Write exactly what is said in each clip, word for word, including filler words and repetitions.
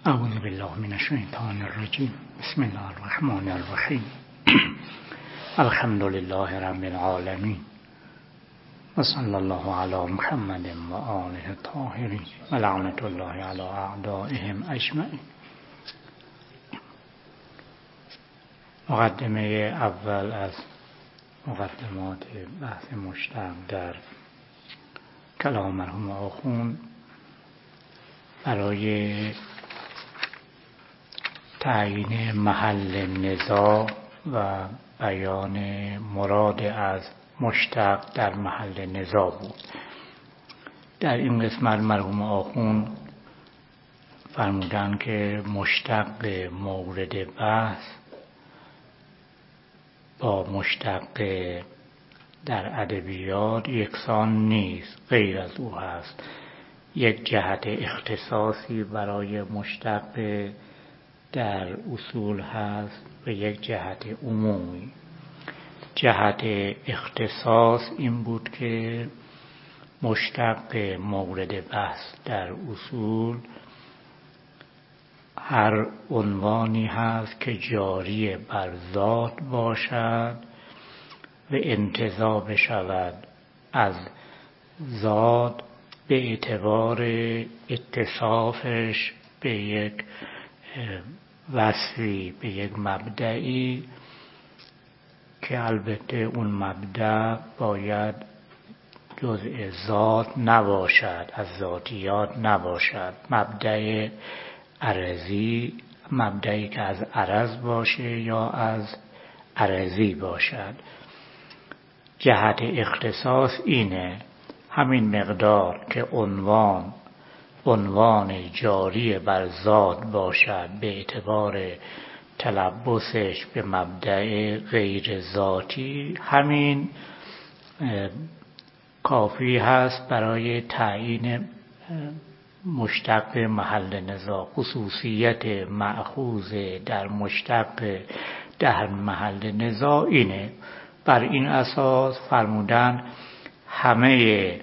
اعوذ بالله من الشیطان الرجیم. بسم الله الرحمن الرحیم. الحمد لله رب العالمین و صلی الله علی محمد و آله الطاهرین و لعنت الله علی اعدائهم اجمعین. مقدمه اول از مقدمات بحث مشتق در کلام مرحوم آخوند برای تعیین محل نزاع و بیان مراد از مشتق در محل نزاع بود. در این قسمت مرحوم آخوند فرمودند که مشتق مورد بحث با مشتق در ادبیات یکسان نیست، غیر از او هست. یک جهت اختصاصی برای مشتق در اصول هست و یک جهت عمومی. جهت اختصاص این بود که مشتق مورد بحث در اصول هر عنوانی هست که جاری بر ذات باشد و انتزاع بشود از ذات به اعتبار اتصافش به یک وصفی، به یک مبدعی که البته اون مبدع باید جزء ذات نباشد، از ذاتیات نباشد. مبدع عرضی، مبدعی که از عرض باشه یا از عرضی باشد. جهت اختصاص اینه، همین مقدار که عنوان عنوان جاری بر ذات باشد به اعتبار تلبسش به مبدع غیر ذاتی، همین کافی هست برای تعیین مشتق محل نزاع. خصوصیت مأخوذ در مشتق در محل نزاع اینه. بر این اساس فرمودن همه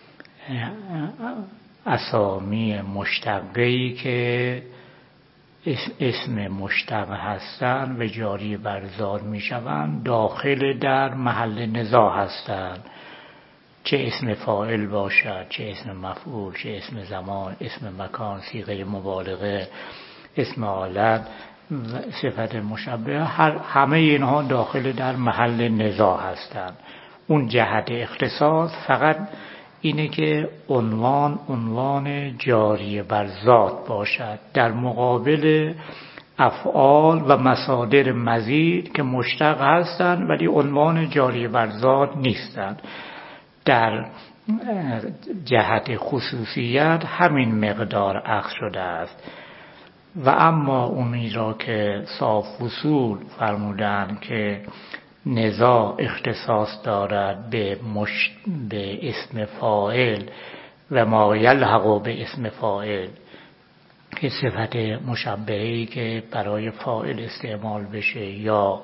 اسامی مشتقی که اسم مشتق هستند و جاری بر ذات می شوند داخل در محل نزاع هستند، چه اسم فاعل باشد، چه اسم مفعول، چه اسم زمان، اسم مکان، صیغه مبالغه، اسم حالت، صفت مشبهه، هر همه اینها داخل در محل نزاع هستند. اون جهت اختصاص فقط اینه که عنوان عنوان جاری بر ذات باشد در مقابل افعال و مصادر مزید که مشتق هستند ولی عنوان جاری بر ذات نیستند. در جهت خصوصیت همین مقدار اخذ شده است. و اما اونی را که صاف اصول فرمودن که نزاع اختصاص دارد به, مش... به اسم فاعل و ما یلحق به اسم فاعل، که صفت مشبهه‌ای که برای فاعل استعمال بشه یا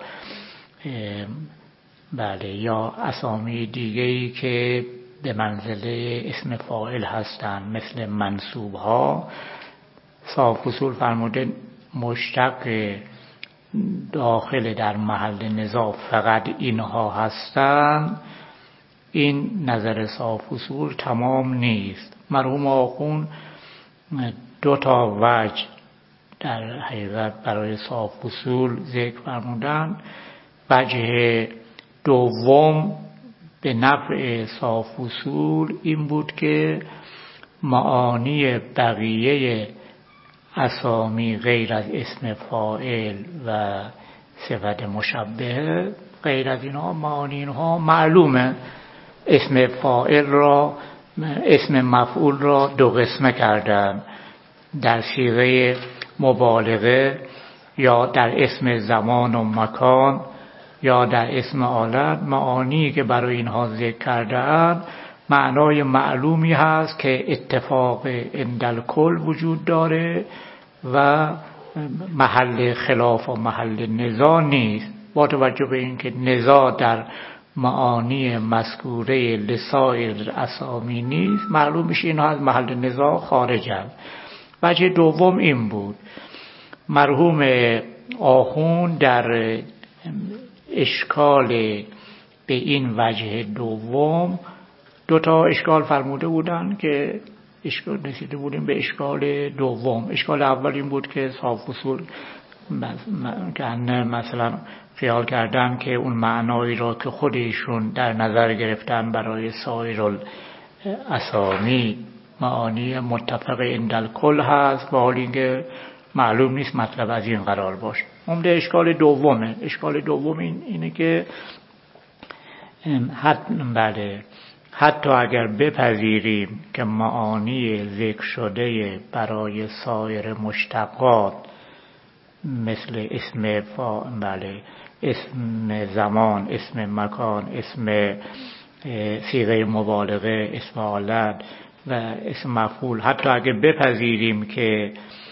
بله یا اسامی دیگه‌ای که به منزله اسم فاعل هستند مثل منصوب‌ها، صاف اصول فرموده مشتق داخل در محل نزاع فقط اینها هستند. این نظر صاف اصول تمام نیست. مرحوم آخوند دو تا وجه در حقیقت برای صاف اصول ذکر فرمودند. وجه دوم به نفع صاف اصول این بود که معانی بقیه اسامی غیر از اسم فاعل و صفت مشبهه، غیر از اینها معانی اینها معلومه. اسم فاعل را، اسم مفعول را دو قسمه کردن، در صیغه مبالغه یا در اسم زمان و مکان یا در اسم حالت. معانی که برای اینها ذکر کرده‌اند معنای معلومی هست که اتفاق عندالکل وجود داره و محل خلاف و محل نزاع نیست. با توجه به اینکه نزاع در معانی مذکوره لسائر اسامی نیست، معلوم میشه اینها از محل نزاع خارجند. و وجه دوم این بود، مرحوم آخوند در اشکال به این وجه دوم دو تا اشکال فرموده بودن که اشکال رسیده بودیم به اشکال دوم. اشکال اول این بود که صاف اصول مثلا خیال کردن که اون معنایی را که خودشون در نظر گرفتن برای سایر الاسامی معانی متفق عند کل هست، با حالی که معلوم نیست مطلب از این قرار باشه. عمده اشکال دومه. اشکال دوم این اینه که حت بله حتی اگر بپذیریم که معانی ذکر شده برای سایر مشتقات مثل اسم فا بله اسم زمان، اسم مکان، اسم صیغه مبالغه، اسم حالت و اسم مفعول، حتی اگر بپذیریم که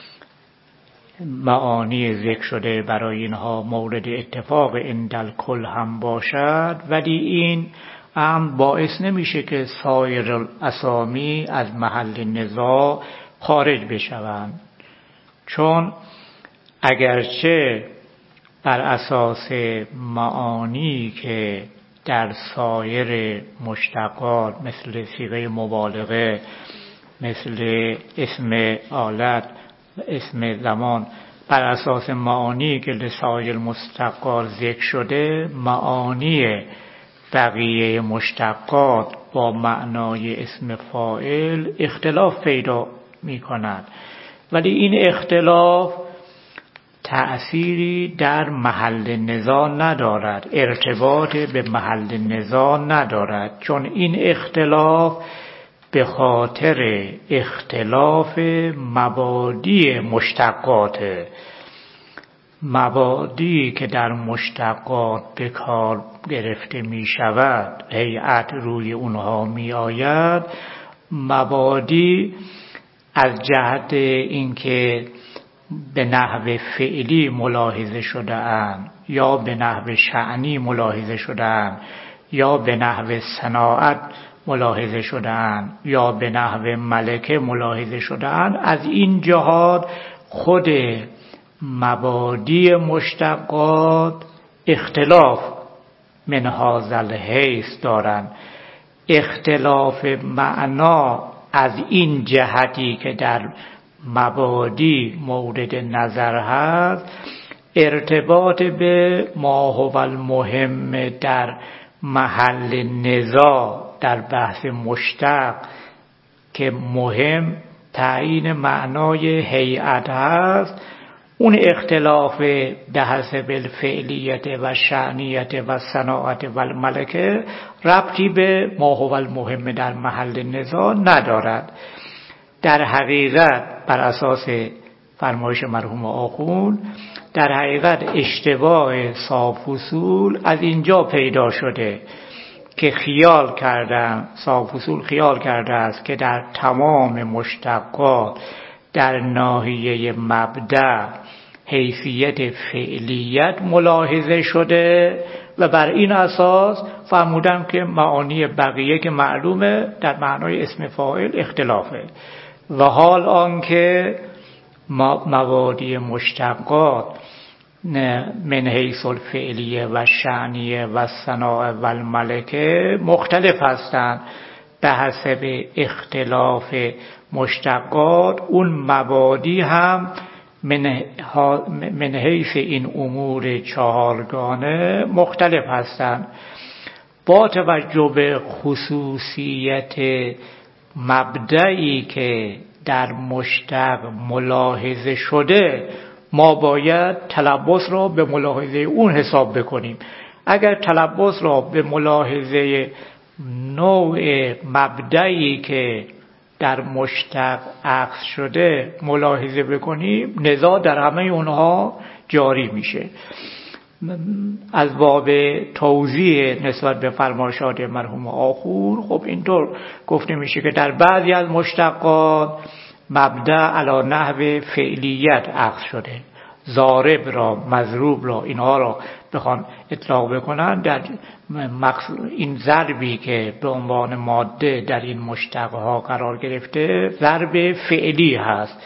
معانی ذکر شده برای اینها مورد اتفاق عند کل هم باشد، ولی این هم باعث نمیشه که سایر الاسامی از محل نزاع خارج بشوند. چون اگرچه بر اساس معانی که در سایر مشتقات مثل صیغه مبالغه، مثل اسم آلت، اسم زمان، بر اساس معانی که لسایر مشتقات ذکر شده، معانی بقیه مشتقات با معنای اسم فاعل اختلاف پیدا می کند، ولی این اختلاف تأثیری در محل نزاع ندارد، ارتباط به محل نزاع ندارد، چون این اختلاف به خاطر اختلاف مبادی مشتقات، مبادی که در مشتقات به کار گرفته می شود، هیئت روی اونها می آید. مبادی از جهت اینکه به نحو فعلی ملاحظه شده اند یا به نحو شأنی ملاحظه شده اند یا به نحو صناعت ملاحظه شده اند یا به نحو ملکه ملاحظه شده اند، از این جهات خود مبادی مشتقات اختلاف من هذا الحیث دارند. اختلاف معنا از این جهتی که در مبادی مورد نظر هست، ارتباط به ما هو المهم در محل نزاع در بحث مشتق که مهم تعیین معنای هیئت هست، اون اختلاف به حسب الفعلیت و شأنیت و صناعت و الملکه ربطی به ما هو المهم در محل نزاع ندارد. در حقیقت بر اساس فرمایش مرحوم آخوند، در حقیقت اشتباه صاف اصول از اینجا پیدا شده که خیال کردن، صاف اصول خیال کرده است که در تمام مشتقات در ناحیه مبدأ حیثیت فعلیت ملاحظه شده و بر این اساس فرمودم که معانی بقیه که معلومه در معنای اسم فاعل اختلافه، و حال آنکه مبادی مشتقات من حیث الفعلیه و شأنیه و صناعه و الملکه مختلف هستند. به حسب اختلاف مشتقات اون مبادی هم من حیث این امور چهارگانه مختلف هستند. با توجه به خصوصیت مبدئی که در مشتق ملاحظه شده، ما باید تلبس را به ملاحظه اون حساب بکنیم. اگر تلبس را به ملاحظه نوع مبدئی که در مشتق عکس شده ملاحظه بکنیم، نزاع در همه اونها جاری میشه. از باب توضیح نسبت به فرمایشات مرحوم آخوند، خب اینطور گفته میشه که در بعضی از مشتقات مبدأ علی نحو فعلیت عکس شده، ضارب را، مضروب را، اینها را بخوان اطلاق بکنن، در این ضربی که به عنوان ماده در این مشتقها قرار گرفته ضرب فعلی هست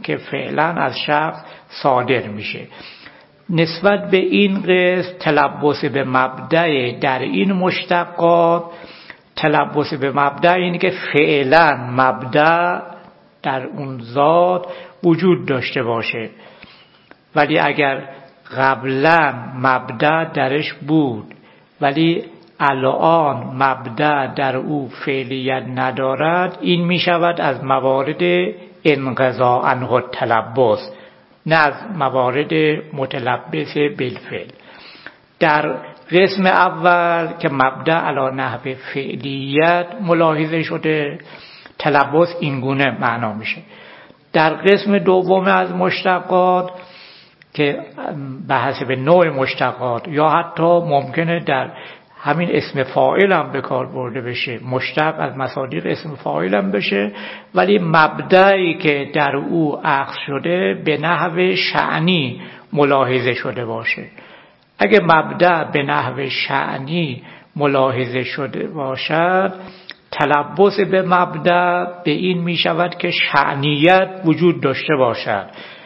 که فعلا از شخص صادر میشه. نسبت به این قسم تلبس به مبدأ در این مشتقات، تلبس به مبدأ اینه که فعلا مبدأ در اون ذات وجود داشته باشه، ولی اگر قبلا مبدأ درش بود ولی الان مبدأ در او فعلیت ندارد، این می شود از موارد انقضاء عنه التلبس، نه از موارد متلبس بالفعل. در قسم اول که مبدأ علی نحو فعلیت ملاحظه شده، تلبس اینگونه معنا میشه. در قسم دوم از مشتقات که به حسب نوع مشتقات یا حتی ممکنه در همین اسم فاعل هم به کار برده بشه، مشتق از مصادیق اسم فاعل هم بشه، ولی مبدأی که در او اخذ شده به نحو شأنی ملاحظه شده باشه. اگه مبدأ به نحو شأنی ملاحظه شده باشد، تلبس به مبدأ به این می شود که شأنیت وجود داشته باشد.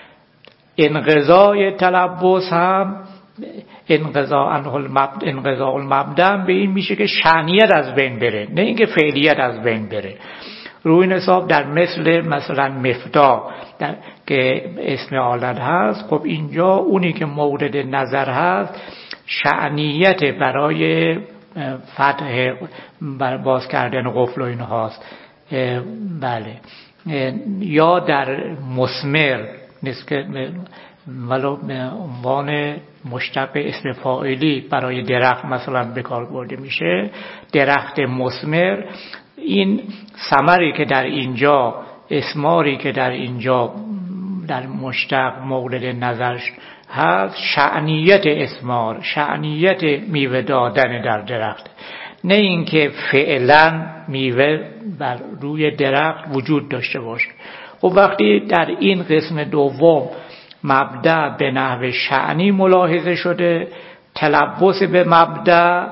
انقضای تلبس هم انقضاء عنه المبدأ، انقضاء المبدأ به این میشه که شأنیت از بین بره، نه اینکه فعلیت از بین بره. روی حساب در مثل مثلا مفتاح که اسم آلت هست، خب اینجا اونی که مورد نظر هست شأنیت برای فتح باز کردن قفل و اینها هست. بله، یا در مثمر نیست ولو به عنوان مشتق اسم فاعلی برای درخت مثلا به کار برده میشه، درخت مثمر. این ثمری که در اینجا، اسماری که در اینجا در مشتق مورد نظر هست، شأنیت اسمار، شأنیت میوه دادن در درخت، نه اینکه فعلا میوه بر روی درخت وجود داشته باشه. و وقتی در این قسم دوم مبدأ به نحو شأنی ملاحظه شده، تلبس به مبدأ،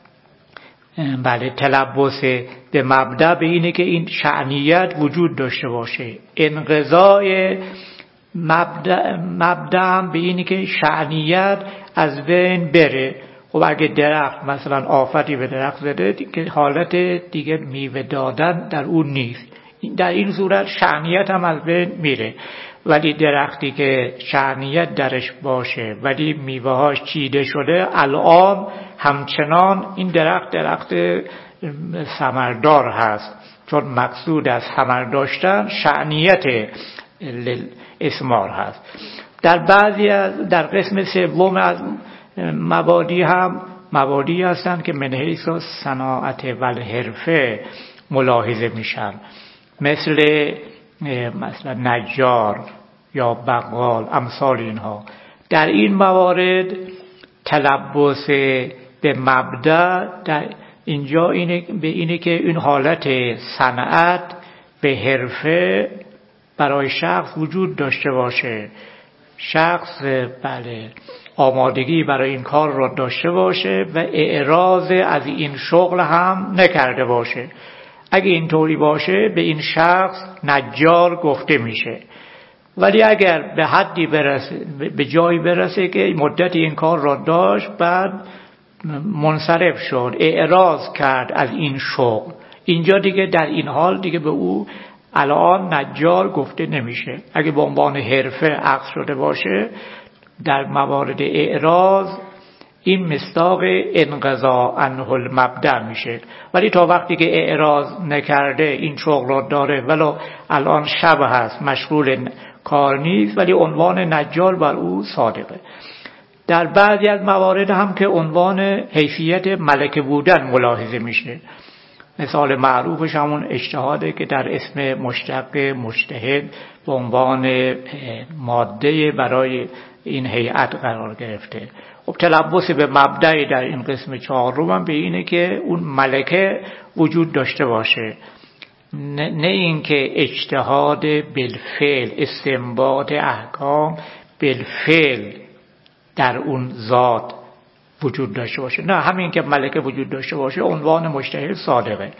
بله تلبس به مبدأ به اینه که این شأنیت وجود داشته باشه. انقضای مبدأ مبدأ هم به اینه که شأنیت از بین بره. خب اگه درخت مثلا آفتی به درخت زده که حالت دیگه میوه دادن در اون نیست، در این صورت شأنیت هم از بین میره. ولی درختی که شأنیت درش باشه ولی میوه‌هاش چیده شده، الان همچنان این درخت درخت ثمردار هست، چون مقصود از ثمر داشتن شأنیت اسمار هست. در بعضی از در قسم سوم از مبادی هم مبادی هستند که من حیث صناعت و الحرفه ملاحظه میشن، مثل مثلا نجار یا بقال، امثال اینها. در این موارد تلبس به مبدأ در اینجا اینه به اینه که این حالت صنعت به حرفه برای شخص وجود داشته باشه، شخص بله آمادگی برای این کار را داشته باشه و اعراض از این شغل هم نکرده باشه. اگه اینطوری باشه به این شخص نجار گفته میشه. ولی اگر به حدی برسه، به جایی برسه که مدت این کار را داشت بعد منصرف شد، اعراض کرد از این شغل، اینجا دیگه در این حال دیگه به او الان نجار گفته نمیشه. اگه به عنوان حرفه اخذ شده باشه، در موارد اعراض این مصداق انقضاء عنه المبدأ میشه. ولی تا وقتی که اعراض نکرده، این شغل را داره ولو الان شب هست، مشغول کار نیست، ولی عنوان نجار بر او صادقه. در بعضی از موارد هم که عنوان حیثیت ملکه بودن ملاحظه میشه. مثال معروفش همون اجتهاده که در اسم مشتق مجتهد به عنوان ماده برای این هیئت قرار گرفته. خب تلبس به مبدأ در این قسم چهارم هم به اینه که اون ملکه وجود داشته باشه، نه اینکه اجتهاد بالفعل، استنباط احکام بالفعل در اون ذات وجود داشته باشه. نه، همین که ملکه وجود داشته باشه عنوان مجتهد صادقه.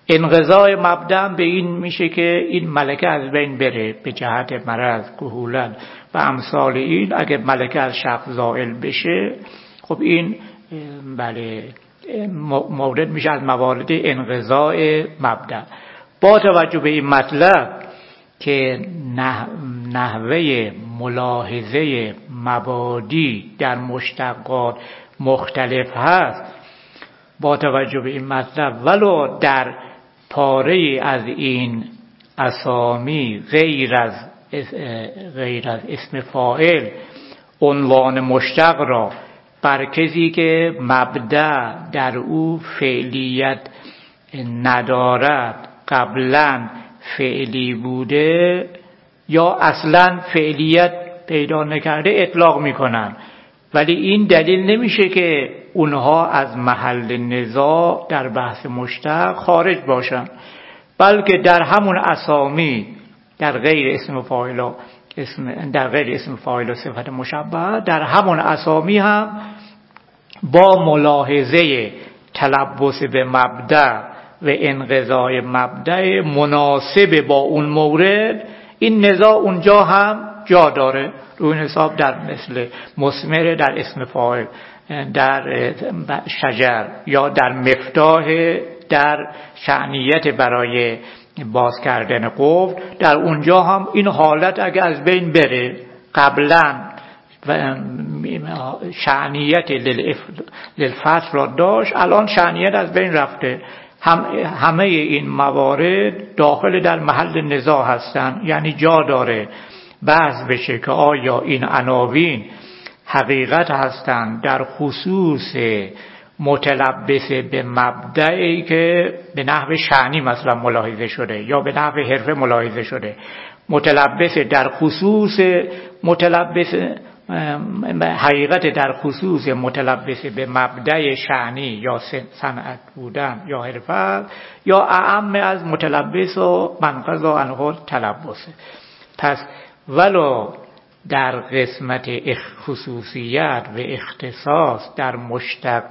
انقضای مبدأ به این میشه که این ملکه از بین بره به جهت مرض، کهولت و امثال این. اگه ملکه از شخص زائل بشه خب این بله مورد میشه از موارد انقضای مبدأ. با توجه به این مطلب که نحوه ملاحظه مبادی در مشتقات مختلف هست، با توجه به این مطلب ولو در پاره از این اسامی غیر از غیر از اسم فاعل عنوان مشتق را بر کسی که مبدأ در او فعلیت ندارد، قبلا فعلی بوده یا اصلا فعلیت پیدا نکرده اطلاق میکنن، ولی این دلیل نمیشه که اونها از محل نزاع در بحث مشتق خارج باشن، بلکه در همون اسامی در غیر اسم فاعل و اسم در غیر اسم فاعل و صفت مشبهه، در همون اسامی هم با ملاحظه تلبس به مبدأ و انقضای مبدأ مناسب با اون مورد، این نزاع اونجا هم جا داره. روی حساب در مثل مثمر در اسم فاعل، در شجر یا در مفتاح در شأنیت برای باز کردن قفل، در اونجا هم این حالت اگه از بین بره، قبلا شأنیت للفتح را داشت، الان شأنیت از بین رفته. هم همه این موارد داخل در محل نزاع هستند، یعنی جا داره بحث بشه که آیا این عناوین حقیقت هستند در خصوص متلبس به مبدأی که به نحو شأنی مثلا ملاحظه شده یا به نحو حرفه ملاحظه شده، متلبس در خصوص متلبس حقیقت در خصوص متلبس به مبدأ شأنی یا صنعت بودن یا حرفت، یا اعم از متلبس و منقض و عنه تلبسه. پس ولو در قسمت خصوصیت و اختصاص در مشتق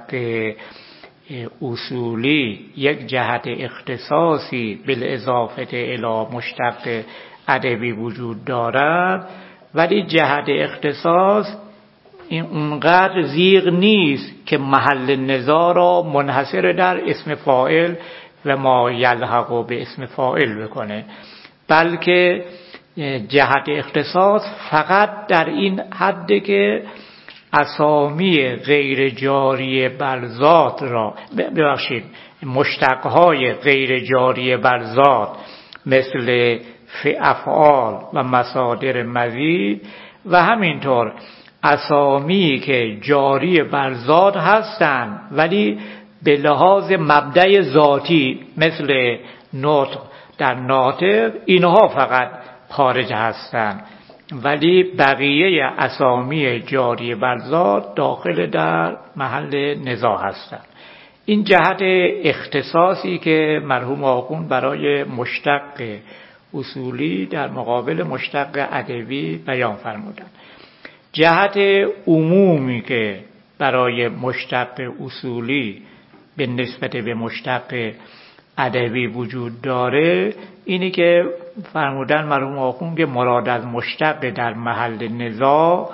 اصولی یک جهت اختصاصی بالاضافه الی مشتق ادبی وجود دارد، ولی جهت اختصاص این اونقدر زیغ نیست که محل نزاع را منحصر در اسم فاعل و ما یلحق به اسم فاعل بکنه، بلکه جهت اختصاص فقط در این حد که اسامی غیر جاری بر ذات را ببخشید مشتقهای غیر جاری بر ذات مثل افعال و مصادر مزید و همینطور اسامی که جاری بر ذات هستند ولی به لحاظ مبدأ ذاتی مثل نطق در ناطق، اینها فقط خارج هستند، ولی بقیه اسامی جاری بر ذات داخل در محل نزاع هستند. این جهت اختصاصی که مرحوم آخوند برای مشتق اصولی در مقابل مشتق ادبی بیان فرمودند. جهت عمومی که برای مشتق اصولی به نسبت به مشتق ادبی وجود داره اینی که فرمودن مرحوم آخوند که مراد از مشتق در محل نزاع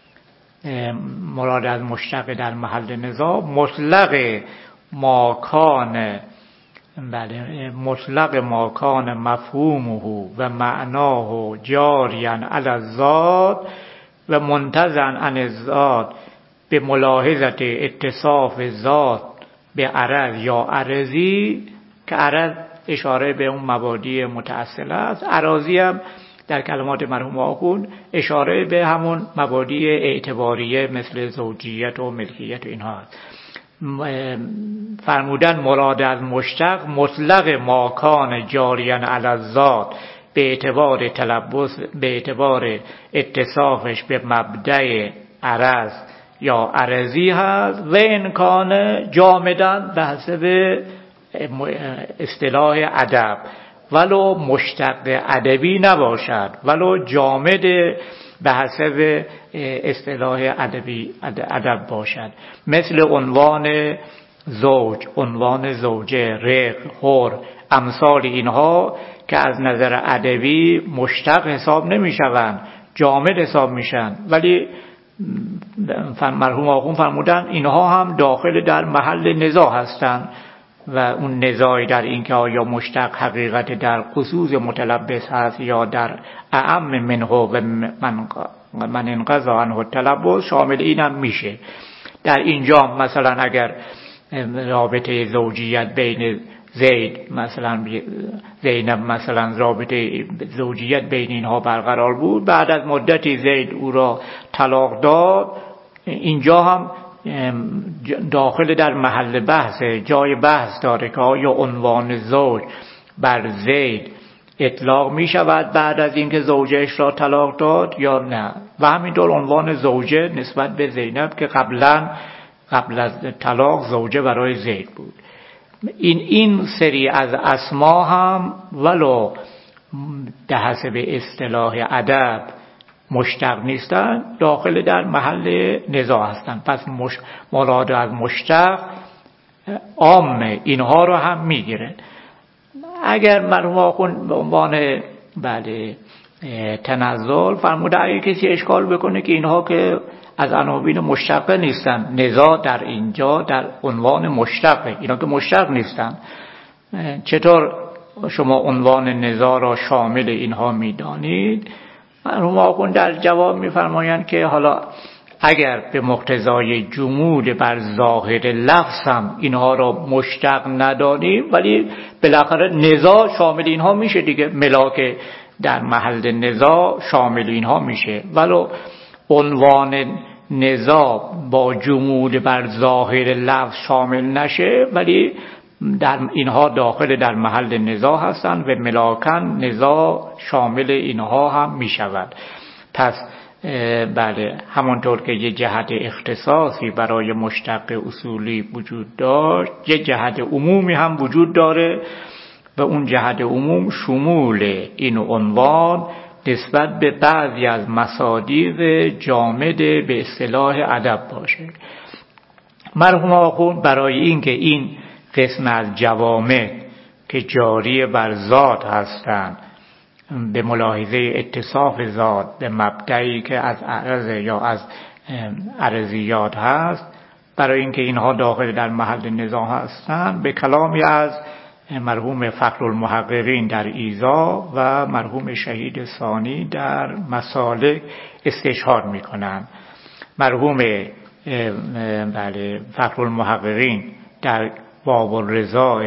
مراد از مشتق در محل نزاع مطلق ماکان بله مطلق ماکان مفهومه و معناه جاریا علی الذات و منتزعا عن الذات به ملاحظت اتصاف ذات به عرض یا عرضی، که عرض اشاره به اون مبادی متأصله است، عراضی هم در کلمات مرحوم آخوند اشاره به همون مبادی اعتباریه مثل زوجیت و ملکیت و اینها است. فرمودن مراد از مشتق مطلق ماکان جاریا علی الذات به اعتبار تلبس به اعتبار اتصافش به مبدأ عرض یا عرضی هست و امکان جامدن به حسب اصطلاح ادب، ولو مشتق ادبی نباشد، ولو جامد به حسب اصطلاح ادبی ادب باشد، مثل عنوان زوج، عنوان زوجه، رق، حر، امثال اینها که از نظر ادبی مشتق حساب نمیشوند، جامد حساب میشن، ولی مرحوم آخوند فرمودن اینها هم داخل در محل نزاع هستند و اون نزاعی در این که آیا مشتق حقیقت در خصوص متلبس هست یا در اعم منه و من من انقضا عنه التلبس شامل اینم میشه. در اینجا مثلا اگر رابطه زوجیت بین زید مثلا زینب مثلا رابطه زوجیت بین اینها برقرار بود، بعد از مدتی زید او را طلاق داد، اینجا هم داخل در محل بحث، جای بحث داره که آیا عنوان زوج بر زید اطلاق می شود بعد از اینکه زوجش را طلاق داد یا نه، و همینطور عنوان زوجه نسبت به زینب که قبلا قبل از طلاق زوجه برای زید بود. این این سری از اسما هم ولو به حسب اصطلاح ادب مشتق نیستن، داخل در محل نزاع هستند. پس مش... مراد از مشتق عامه اینها رو هم میگیره. اگر مرحوم آخوند به عنوان بله تنزل فرموده اگه کسی اشکال بکنه که اینها که از عناوین مشتقه نیستن، نزاع در اینجا در عنوان مشتقه، اینا که مشتق نیستن، چطور شما عنوان نزاع را شامل اینها میدانید؟ مرحوم آخوند در جواب میفرمایند که حالا اگر به مقتضای جمود بر ظاهر لفظ هم اینها را مشتق ندانیم، ولی بالاخره نزاع شامل اینها میشه دیگه، ملاک در محل نزاع شامل اینها میشه، ولو عنوان نزاع با جمود بر ظاهر لفظ شامل نشه، ولی در اینها داخل در محل نزاع هستند و ملاکن نزاع شامل اینها هم می شود. پس بله همانطور که یه جهت اختصاصی برای مشتق اصولی وجود داشت، یه جهت عمومی هم وجود داره و اون جهت عموم شمول این عنوان نسبت به بعضی از مصادیق جامد به اصطلاح ادب باشه. مرحوم آخوند برای اینکه این قسم از جوامع که جاری بر ذات هستند به ملاحظه اتصاف ذات به مبدئی که از عرض یا از عرضیات هست، برای اینکه اینها داخل در محل نزاع هستند به کلامی از مرحوم فخرالمحققین در ایضاح و مرحوم شهید ثانی در مسالک استشهاد میکنند. مرحوم بله فخرالمحققین در باب الرضا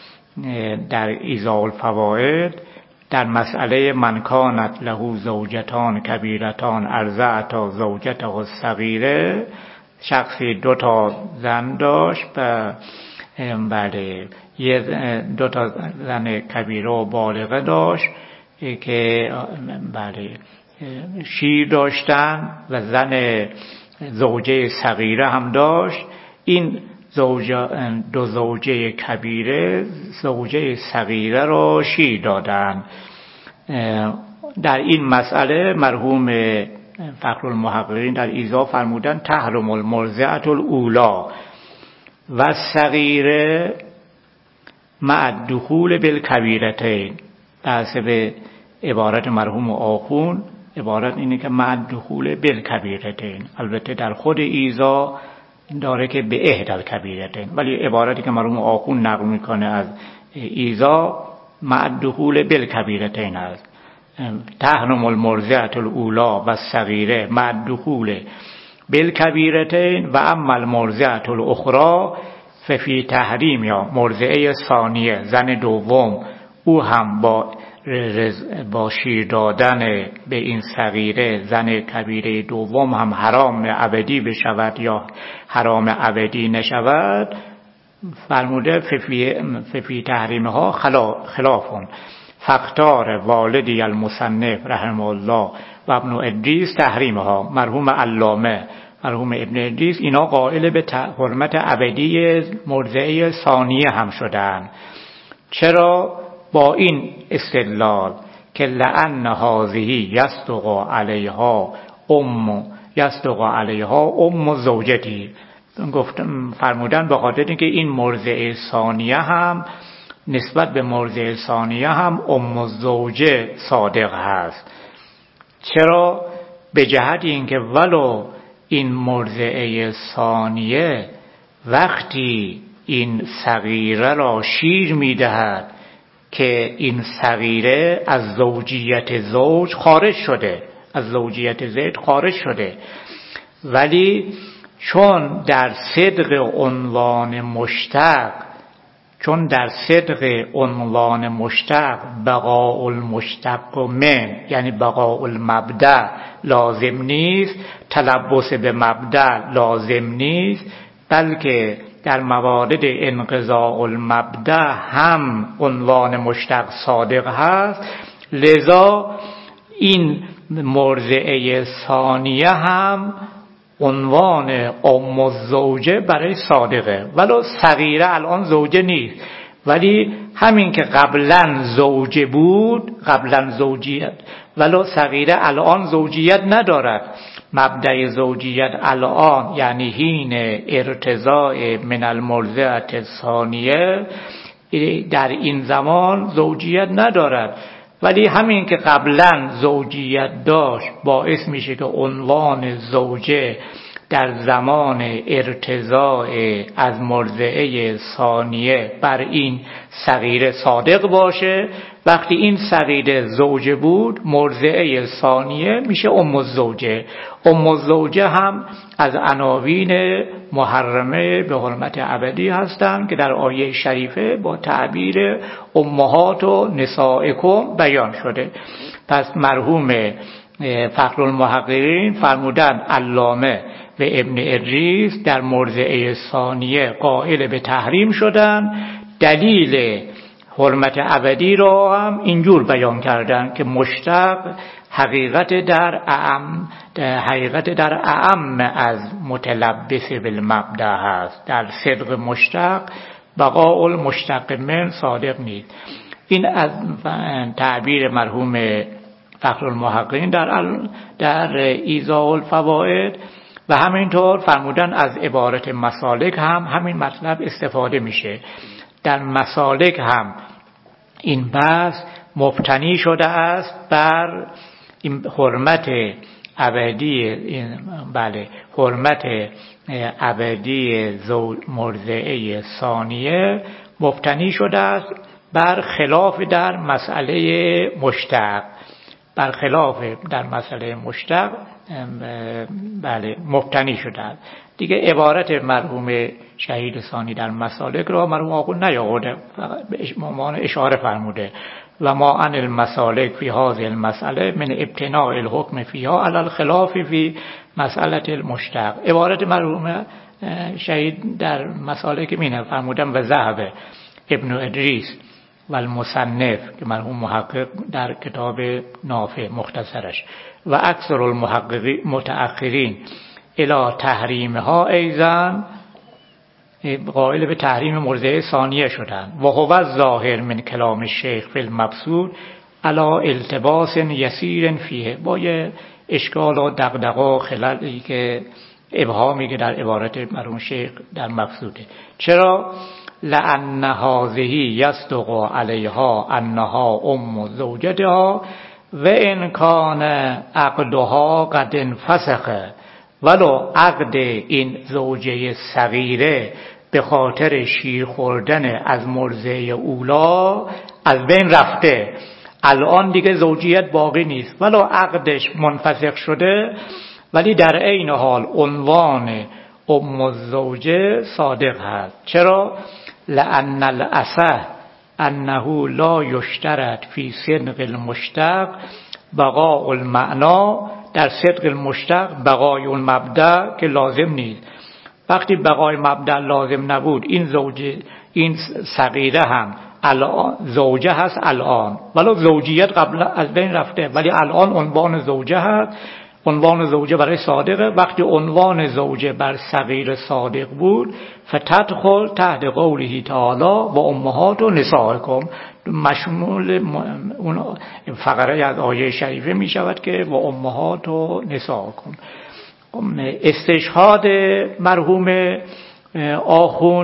در ایضاح الفوائد در مسئله من کانت له زوجتان کبیرتان ارضعتا زوجته الصغیره، شخصی دو تا زن داشت و بله یه دو تا زن کبیره و بالغه داشت که بله شیر داشتن و زن زوجه صغیره هم داشت. این زوجه دو زوجه کبیره زوجه صغیره را شیر دادن. در این مسئله مرحوم فخرالمحققین در ایضاح فرمودن تحرم المرضعة الاولی و صغیره مع الدخول بالکبیرتین. بحث به عبارت مرحوم آخوند عبارت اینه که مع الدخول بالکبیرتین، البته در خود ایضاح داره که به احدی الکبیرتین، ولی عبارتی که مرحوم آخوند نقل میکنه از ایضاح مع الدخول بالکبیرتین است. تحرم المرضعة الاولی و الصغیره مع الدخول بالکبیرتین و اما المرضعة الاخری ففی تحریم یا مرضعه ثانیه زن دوم او هم با با شیر دادن به این صغیره زن کبیره دوم هم حرام ابدی بشود یا حرام ابدی نشود، فرموده ففی, ففی تحریمها خلافون فاختار والدی المصنف رحمه الله و ابن ادریس تحریمها. مرحوم علامه مرحوم ابن ادریس اینا قائل به حرمت ابدی مرضعه ثانیه هم شدن. چرا؟ با این استدلال که لأن هذه یصدق علیها ام یصدق علیها ام زوجتی، گفتم فرمودن به خاطر اینکه این مرضعه ثانیه هم نسبت به مرضعه ثانیه هم ام الزوجه صادق هست. چرا؟ به جهت اینکه ولو این مرضعه ثانیه وقتی این صغیره را شیر میدهد که این صغیره از زوجیت زوج خارج شده، از زوجیت زوج خارج شده، ولی چون در صدق عنوان مشتق چون در صدق عنوان مشتق بقاء المشتق من یعنی بقاء المبدأ لازم نیست، تلبس به مبدأ لازم نیست، بلکه در موارد انقضاء المبدأ هم عنوان مشتق صادق هست. لذا این مرضعه ثانیه هم عنوان ام الزوجه برای صادقه، ولو صغیره الان زوجه نیست، ولی همین که قبلا زوجه بود، قبلا زوجیت، ولو صغیره الان زوجیت ندارد. مبدأ زوجیت الان یعنی حین ارتضاء من المرضعه الثانیه، در این زمان زوجیت ندارد، ولی همین که قبلا زوجیت داشت باعث میشه که عنوان زوجه در زمان ارتضاء از مرضعه ثانیه بر این صغیره صادق باشه. وقتی این صغیره زوجه بود، مرضعه ثانیه میشه ام الزوجه. ام الزوجه هم از عناوین محرمه به حرمت ابدی هستند که در آیه شریفه با تعبیر امهات و نسائکم بیان شده. پس مرحوم فخرالمحققین فرمودن علامه و ابن ادریس در مرضعه ثانیه قائل به تحریم شدن. دلیل حرمت ابدی را هم اینجور بیان کردن که مشتق حقیقت در اعم حقیقت در اعم از متلبس بالمبدأ هست. در صدق مشتق بقاء المشتق من صادق نیست. این از تعبیر مرحوم فخرالمحققین در در ایضاح الفوائد. و همینطور فرمودن از عبارت مسالک هم همین مطلب استفاده میشه. در مسالک هم این بحث مبتنی شده است بر این حرمت ابدی، این بله حرمت ابدی زوج مرضعه ثانیه مبتنی شده است بر خلاف در مسئله مشتق، بر خلاف در مسئله مشتق بله مبتنی شده است. دیگه عبارت مرحوم شهید ثانی در مسالک را مرحوم آخوند نیاورده، فقط اشاره فرموده و ما عن المسالک فی هذه المسئله من ابتناء الحکم فیها علی الخلاف فی مسئله المشتق. عبارت مرحوم شهید در مسالک مینه فرمودن و ذهب ابن ادریس و المصنف که مرحوم محقق در کتاب نافع مختصرش و اکثر المحققین متأخرین الی تحریمها ایضا قائل به تحریم مرضعه ثانیه شدند. و هو الظاهر من کلام الشیخ فی المبسوط علی التباس یسیر فیه، با یه اشکال و دغدغه و خللی که ابهامی که در عبارت مرحوم شیخ در مبسوطه. چرا؟ لأن هذه یصدق علیها انها ام زوجتها و ان کان عقدها قد انفسخ، ولو عقد این زوجه صغیره به خاطر شیر خوردن از مرضعه اولا از بین رفته، الان دیگه زوجیت باقی نیست، ولو عقدش منفسخ شده، ولی در عین حال عنوان ام الزوجه صادق هست. چرا؟ لأن الأصح انه لا یشترط فی صدق المشتق بقاء المعنی، در صدق المشتق بقای المبدأ که لازم نیست. وقتی بقای مبدأ لازم نبود، این زوجه این صغیره هم الان زوجه هست الان، ولو زوجیت قبل از بین رفته، ولی الان عنوان زوجه هست. عنوان زوجه برای صادقه. وقتی عنوان زوجه بر صغیر صادق بود، فتدخل تحت قوله تعالی و امهات و نسائکم، مشمول اون فقره از آیه شریفه می شود که و امهات و نسائکم. استشهاد مرحوم آخوند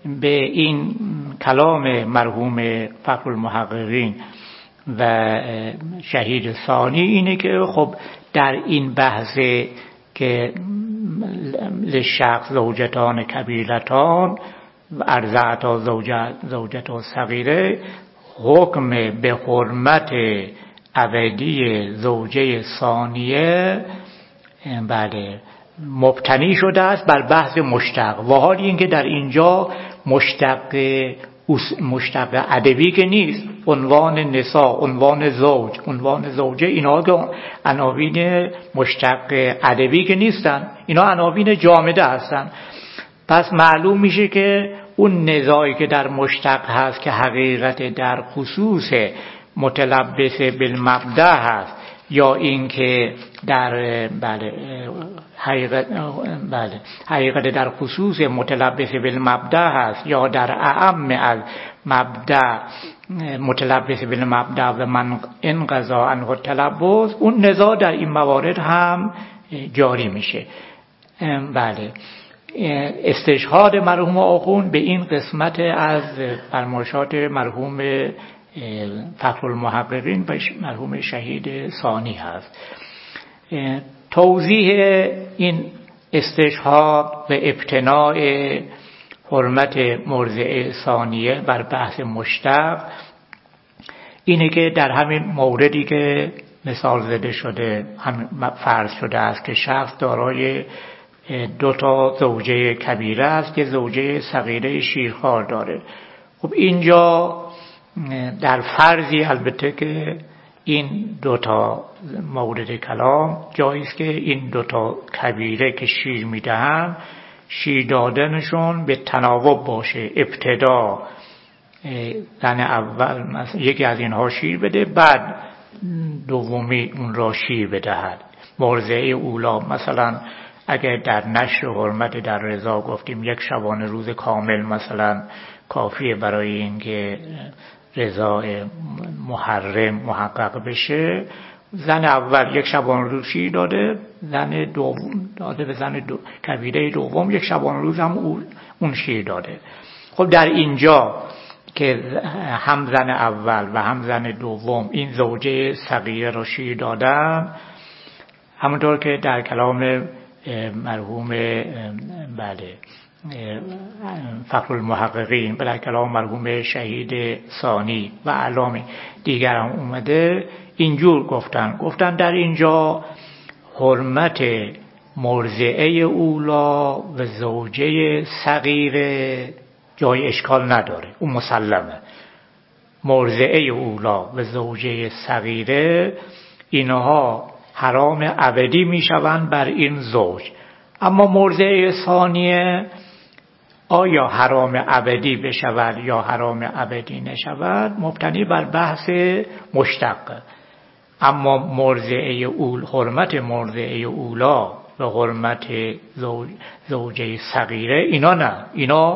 به این کلام مرحوم فخرالمحققین و شهید ثانی اینه که خب در این بحث که للشخص زوجتان کبیرتان و ارضعتا زوجتا صغیره، حکم به حرمت ابدی زوجه ثانیه بله مبتنی شده است بر بحث مشتق، و حالی اینکه در اینجا مشتق مشتق ادبی که نیست، عنوان نساء، عنوان زوج، عنوان زوجه، اینها که عناوین مشتق ادبی که نیستن، اینا عناوین جامده هستن. پس معلوم میشه که اون نزاعی که در مشتق هست که حقیقت در خصوص متلبس بالمبدأ هست، یا این که در بله حقیقت بله حقیقت در خصوص متلبس بالمبدأ هست، یا در اعم از مبدأ متلبس بالمبدأ و من انقضا عنه التلبس، اون نزاع در این موارد هم جاری میشه. بله استشهاد مرحوم آخوند به این قسمت از فرمایشات مرحوم فخرالمحققین و مرحوم شهید ثانی هست. توضیح این استشهاد و ابتناء حرمت مرضعه ثانیه بر بحث مشتق اینه که در همین موردی که مثال زده شده هم فرض شده است که شخص دارای دو تا زوجه کبیره است که زوجه صغیره شیرخوار داره. خب اینجا در فرضی البته که این دوتا مورد کلام جاییست که این دوتا کبیره که شیر میدهن، شیر دادنشون به تناوب باشه. ابتدا زن اول مثلا یکی از اینها شیر بده، بعد دومی اون را شیر بدهد. مرضعه اولا مثلا اگر در نشر حرمت در رضا گفتیم یک شبانه روز کامل مثلا کافیه برای اینکه رضا محرم محقق بشه، زن اول یک شبانه روز شیر داده، زن دوم داده به زن دو کبیره دوم یک شبانه روز هم اون شیر داده. خب در اینجا که هم زن اول و هم زن دوم این زوجه صغیره را شیر دادن، همونطور که در کلام مرحوم بله فخرالمحققین و در کلام مرحوم شهید ثانی و اعلام دیگر هم اومده، اینجور گفتن گفتن در اینجا حرمت مرضعه اولا و زوجه صغیره جای اشکال نداره، اون مسلمه. مرضعه اولا و زوجه صغیره اینها حرام ابدی میشوند بر این زوج. اما مرضعه ثانیه آیا حرام ابدی بشود یا حرام ابدی نشود مبتنی بر بحث مشتق. اما مرضعه اول حرمت مرضعه اولا و حرمت زوج زوجه صغیره اینا نه، اینا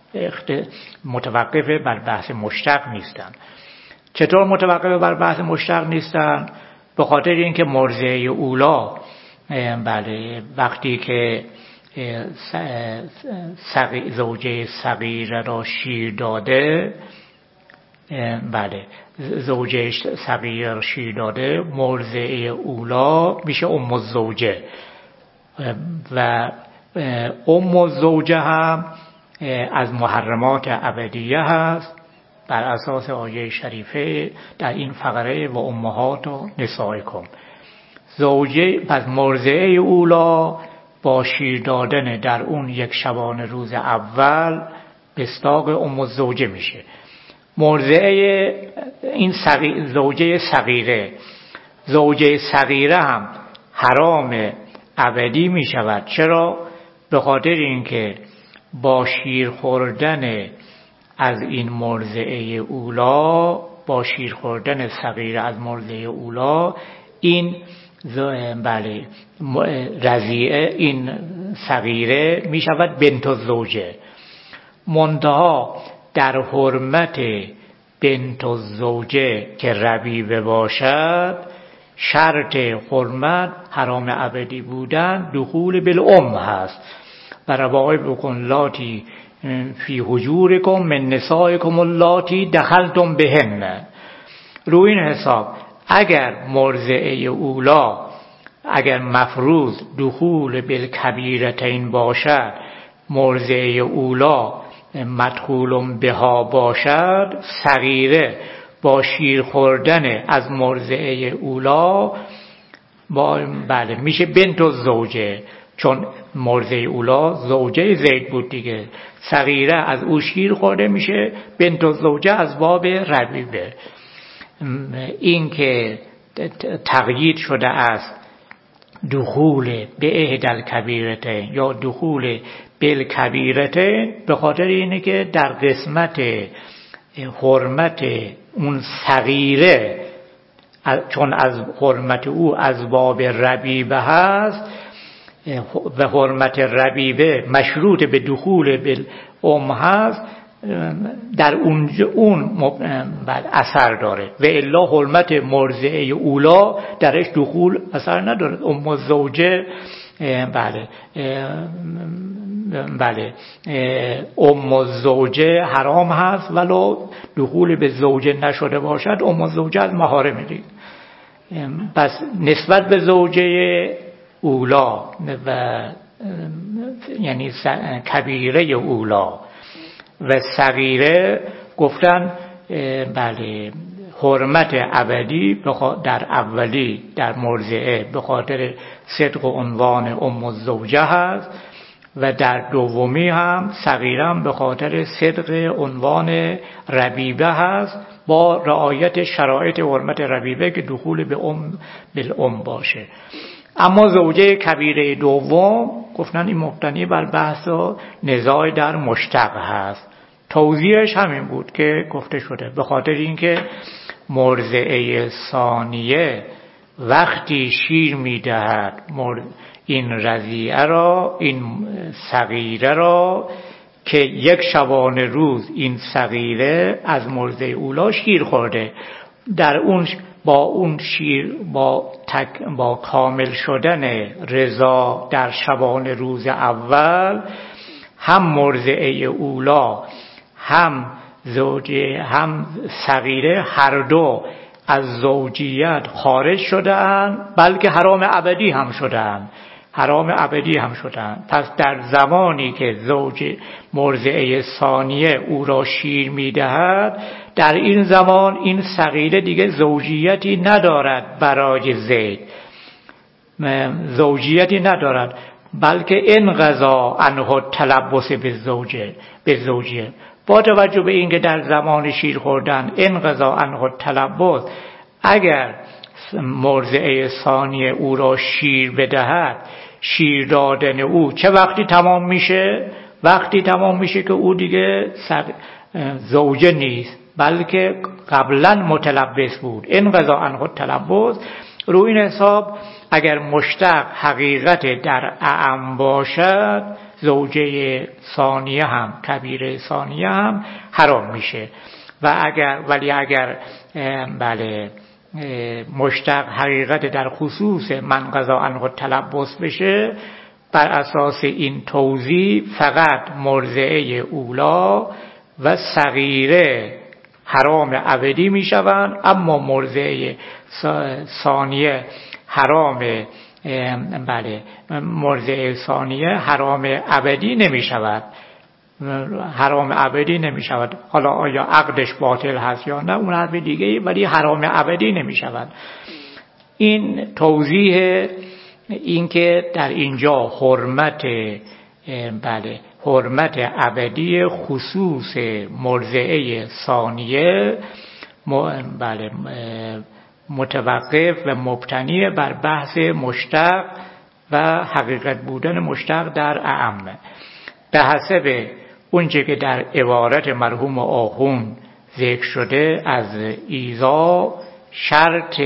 متوقف بر بحث مشتق نیستن. چطور متوقف بر بحث مشتق نیستن؟ به خاطر اینکه مرضعه اولا بله وقتی که زوجه صغیره را شیر داده، بله زوجه صغیره را شیر داده، مرضعه اولا میشه ام الزوجه و ام الزوجه هم از محرمات ابدیه هست بر اساس آیه شریفه در این فقره و امهات و نسائکم. زوجه پس مرضعه اولا با شیر دادن در اون یک شبانه روز اول بستاق ام الزوجه میشه. مرضعه این صغیر زوجه صغیره زوجه صغیره هم حرام ابدی میشود. چرا؟ به خاطر اینکه با شیر خوردن از این مرضعه اولا، با شیر خوردن صغیره از مرضعه اولا، این بله رضیعه این صغیره می شود بنت الزوجه. منتها در حرمت بنت الزوجه که ربیبه باشد، شرط حرمت حرام ابدی بودن دخول بالام هست. و روایب بکن لاتی فی حجورکم من نسائکم اللاتی دخلتم بهن. روی این حساب اگر مرضعه اولا، اگر مفروض دخول بالکبیرتین باشد، مرضعه اولا مدخول بها باشد، صغیره با شیر خوردن از مرضعه اولا با بله میشه بنت الزوجه، چون مرضعه اولا زوجه زید بود دیگه، صغیره از او شیر خورده میشه بنت الزوجه از باب ربیبه. این که تقیید شده است دخول به احدال کبیرتین یا دخول بالکبیرتین، به خاطر اینه که در قسمت حرمت اون صغیره، چون از حرمت او از باب ربیبه هست و حرمت ربیبه مشروط به دخول بالام هست، در اونجا اون بر اثر داره و الا حرمت مرضعه اولا درش دخول اثر نداره. ام الزوجه بله بله ام الزوجه حرام هست ولو دخول به زوجه نشده باشد، ام الزوجه از محارم دیگه. پس نسبت به زوجه اولا و یعنی کبیره اولا و صغیره گفتن بله حرمت ابدی در اولی در مرضعه به خاطر صدق و عنوان ام الزوجه هست و در دومی هم صغیره هم به خاطر صدق عنوان ربیبه هست با رعایت شرایط حرمت ربیبه که دخول به ام بالام باشه. اما زوجه کبیره دوم گفتن این مبتنی بر بحث و نزاع در مشتق هست. توضیحش همین بود که گفته شده، به خاطر اینکه مرضعه ثانیه وقتی شیر میدهد این رضیعه را، این صغیره را، که یک شبانه روز این صغیره از مرضعه اولا شیر خورده، در اون با اون شیر با تک با کامل شدن رضا در شبانه روز اول، هم مرضعه اولا هم زوجه هم صغیره هر دو از زوجیت خارج شدن، بلکه حرام ابدی هم شدن، حرام ابدی هم شدن. پس در زمانی که زوج مرضعه ثانیه او را شیر میدهد، در این زمان این صغیره دیگه زوجیتی ندارد برای زید، زوجیتی ندارد، بلکه انقضا عنه تلبس به زوجه به زوجیه. با توجه به اینکه در زمان شیر خوردن انقضا عنه تلبس، اگر مرضعه ثانیه او را شیر بدهد، شیر دادن او چه وقتی تمام میشه؟ وقتی تمام میشه که او دیگه زوجه نیست، بلکه قبلا متلبس بود. انقضا عنه تلبس. رو این حساب اگر مشتق حقیقت در اعم باشد، زوجه ثانیه هم کبیره ثانیه هم حرام میشه. و اگر ولی اگر بله مشتق حقیقت در خصوص من قضا عنه تلبس بشه، بر اساس این توضیح فقط مرضعه اولا و صغیره حرام ابدی میشوند، اما مرضعه ثانیه حرام بله مرضعه ثانیه حرام ابدی نمی شود، حرام ابدی نمی شود. حالا آیا عقدش باطل هست یا نه اون حرف دیگه، ولی حرام ابدی نمی شود. این توضیح این که در اینجا حرمت بله حرمت ابدی خصوص مرضعه ثانیه بله متوقف و مبتنی بر بحث مشتق و حقیقت بودن مشتق در اعم. به حسب اونچه که در عبارت مرحوم آخوند ذکر شده از ایذا، شرط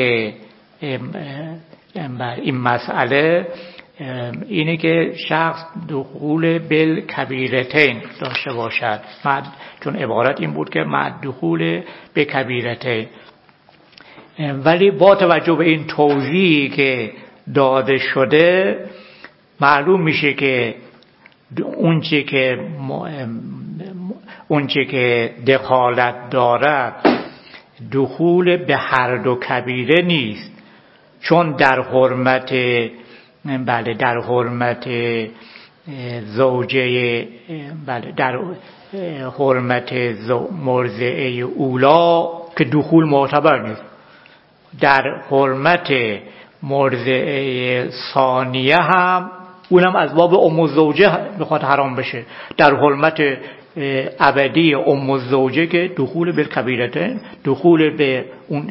بر این مسئله اینه که شخص دخول بالکبیرتین داشته باشد، چون عبارت این بود که مع دخول به کبیرتین. ولی با توجه به این توضیحی که داده شده معلوم میشه که اون چی که اونچه که دخالت دارد دخول به هر دو کبیره نیست، چون در حرمت بله در حرمت زوجه بله در حرمت مرضعه اولا که دخول معتبر نیست، در حرمت مرضعه ثانیه هم اونم از باب ام الزوجه بخواد حرام بشه، در حرمت ابدی ام الزوجه که دخول بالکبیرتین دخول به اون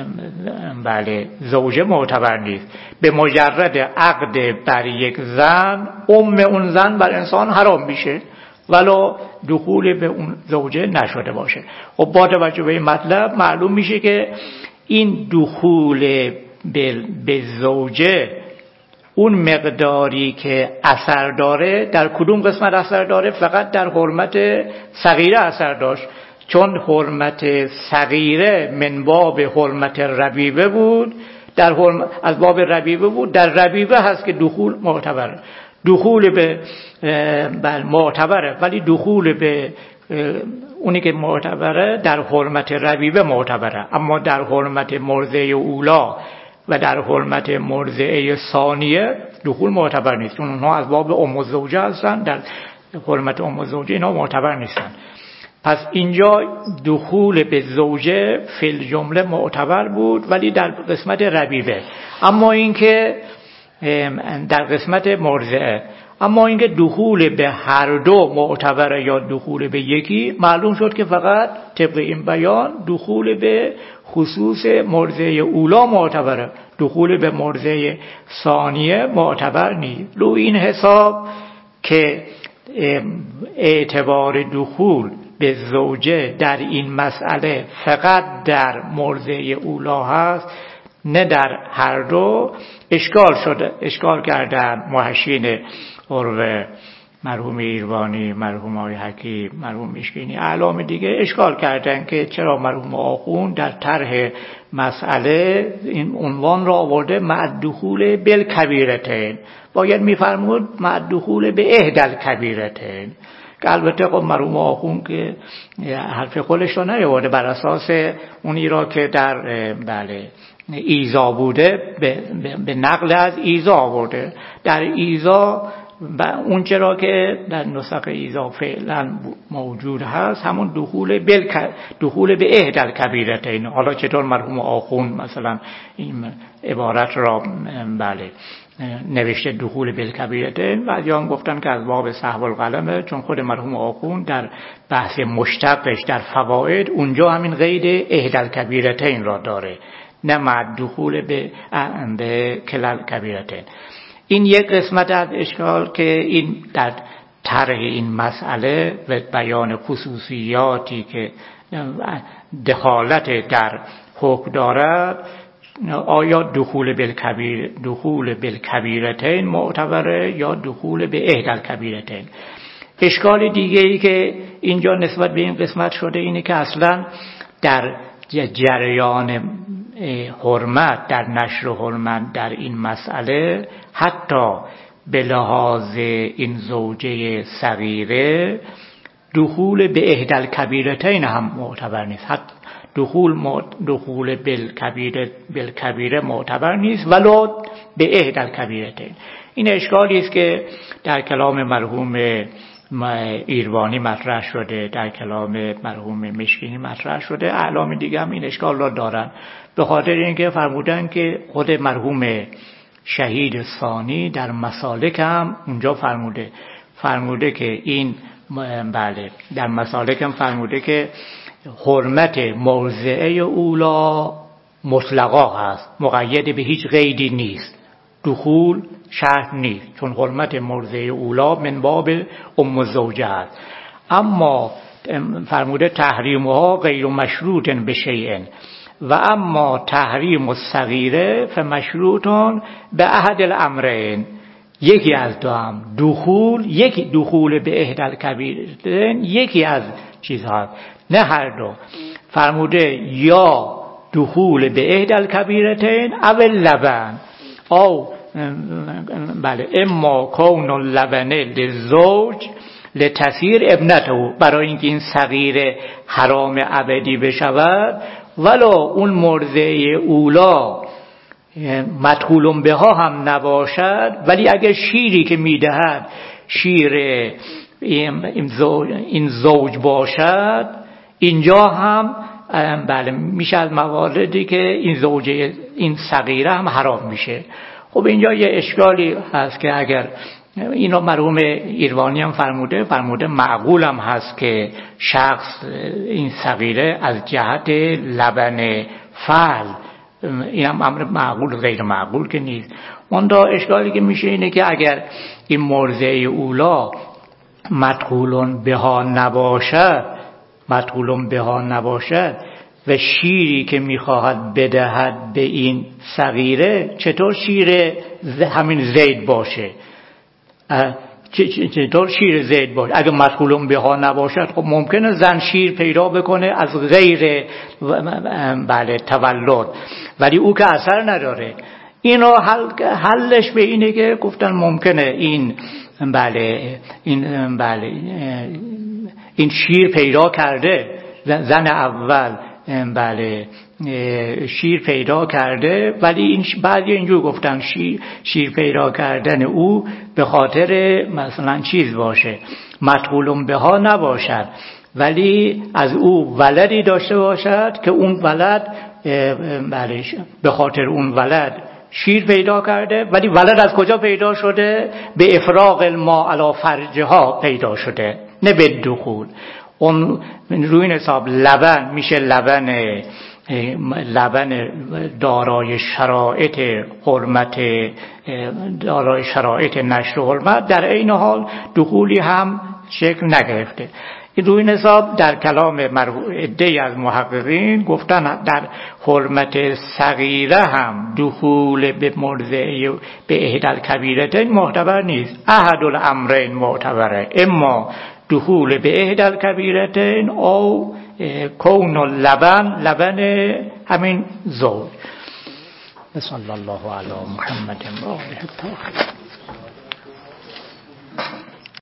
بله زوجه معتبر نیست. به مجرد عقد بر یک زن ام اون زن بر انسان حرام میشه ولو دخول به اون زوجه نشده باشه. خب با توجه به این مطلب معلوم میشه که این دخول به زوجه اون مقداری که اثر داره در کدوم قسمت اثر داره؟ فقط در حرمت صغیره اثر داشت، چون حرمت صغیره من باب حرمت ربیبه بود، در حرمت از باب ربیبه بود، در ربیبه هست که دخول معتبره، دخول به بل معتبره، ولی دخول به اونی که معتبره در حرمت ربیبه معتبره، اما در حرمت مرضعه اولا و در حرمت مرضعه ثانیه دخول معتبر نیست، چون اونها از باب ام الزوجه هستن، در حرمت ام الزوجه اینا معتبر نیستن. پس اینجا دخول به زوجه فی الجمله معتبر بود ولی در قسمت ربیبه، اما اینکه در قسمت مرضعه، اما اینکه دخول به هر دو معتبره یا دخول به یکی، معلوم شد که فقط طبق این بیان دخول به خصوص مرضعه اولا معتبره، دخول به مرضعه ثانیه معتبر نیست. رو این حساب که اعتبار دخول به زوجه در این مسئله فقط در مرضعه اولا هست نه در هر دو، اشکال شده، اشکال کردن محشین عروه، مرحوم ایروانی، مرحوم آقای حکیم، مرحوم مشکینی، اعلام دیگه اشکال کردن که چرا مرحوم آخوند در طرح مسئله این عنوان را آورده مع دخول بالکبیرتین، باید میفرمود مع دخول به احدی الکبیرتین، که البته خب مرحوم آخوند که حرف خودش را نیاورده، بر اساس اونی را که در بله ایزا بوده به, به نقل از ایزا آورده، در ایزا و اون چرا که در نسخ ایزا فعلا موجود هست همون دخول بل دخول به احدی الکبیرتین. حالا چطور مرحوم آخوند مثلا این عبارت را بله نوشته دخول بالکبیرتین، بعضیان گفتن که از باب سهو القلمه، چون خود مرحوم آخوند در بحث مشتقش در فواید اونجا همین قید احدی الکبیرتین را داره، نه مع دخول به به کلال کبیرتین. این یک قسمت از اشکال که این در طرح این مسئله و بیان خصوصیاتی که دخالت در حکم دارد، آیا دخول بالکبیر دخول بالکبیرتین معتبره یا دخول به احدی الکبیرتین. اشکال دیگه ای که اینجا نسبت به این قسمت شده اینه که اصلا در جریان حرمت، در نشر حرمت در این مسئله، حتی به لحاظ این زوجه صغیره دخول به احدی الکبیرتین هم معتبر نیست، حتی دخول دخول بالکبیره بالکبیره معتبر نیست ولو به احدی الکبیرتین. این اشکالی است که در کلام مرحوم ایروانی مطرح شده، در کلام مرحوم مشکینی مطرح شده، اعلام دیگه هم این اشکال را دارن، به خاطر اینکه فرمودن که خود مرحوم شهید ثانی در مسالک هم اونجا فرموده فرموده که این بله در مسالک هم فرموده که حرمت مرضعه اولا مطلقا هست، مقید به هیچ قیدی نیست، دخول شرط نیست، چون حرمت مرضعه اولا من باب ام الزوجه است. اما فرموده تحریمها غیر مشروط به شیء و اما تحریم الصغیره فمشروطون به احد الامرین، یکی از دو هم دخول، یکی دخول به احدی الکبیرتین یکی از چیزها، نه هر دو. فرموده یا دخول به احدی الکبیرتین او اللبن او بله اما کون اللبن للزوج لتصیر ابنته، برای اینکه این صغیر حرام ابدی بشود، ولا اون مرضعه اولا مدخول بها هم نباشد، ولی اگر شیری که میدهد شیر این زوج, این زوج باشد، اینجا هم بله میشه از مواردی که این زوجه این صغیره هم حرام میشه. خب اینجا یه اشکالی هست که اگر اینو مرحوم ایروانی هم فرموده فرموده معقول هم هست که شخص این صغیره از جهت لبن فعل، این هم امر معقول غیر معقول که نیست. اون دا اشکالی که میشه اینه که اگر این مرضعه اولا مدخولون بها نباشد مدخولون بها نباشد و شیری که میخواهد بدهد به این صغیره، چطور شیر همین زید باشه؟ چطور شیر زید باشه؟ اگه مدخولون بها نباشد خب ممکنه زن شیر پیدا بکنه از غیر بله تولد، ولی او که اثر نداره. اینو حل حلش به اینه که گفتن ممکنه این بله این بله این شیر پیدا کرده، زن اول بله شیر پیدا کرده، ولی این بعضی اینجور گفتن شیر, شیر پیدا کردن او به خاطر مثلا چیز باشه، مدخولون بها نباشد، ولی از او ولدی داشته باشد که اون ولد بله به خاطر اون ولد شیر پیدا کرده، ولی ولد از کجا پیدا شده؟ به افراغ الماء علی فرجها پیدا شده، نه به دخول. اون روی حساب لبن میشه لبن لبن دارای شرایط حرمت، دارای شرایط نشر حرمت، در این حال دخولی هم شکل نگرفته. این روی حساب در کلام عده‌ای از محققین گفتن در حرمت صغیره هم دخول به مرضعه به احدی الکبیرتین معتبر نیست. احد الامرین معتبره، اما دخول به احدی الکبیرتین او کون لبن لبن همین زوج. صلی الله علی محمد و آله الطاهرین.